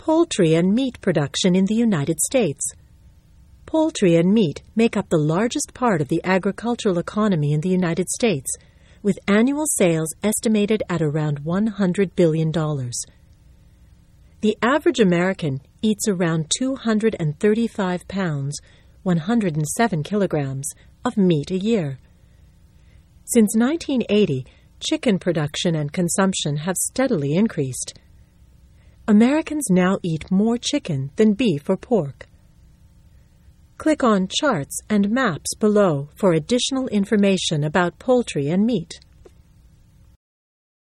Poultry and meat production in the United States. Poultry and meat make up the largest part of the agricultural economy in the United States, with annual sales estimated at around $100 billion. The average American eats around 235 pounds, 107 kilograms, of meat a year. Since 1980, chicken production and consumption have steadily increased. Americans now eat more chicken than beef or pork. Click on Charts and Maps below for additional information about poultry and meat.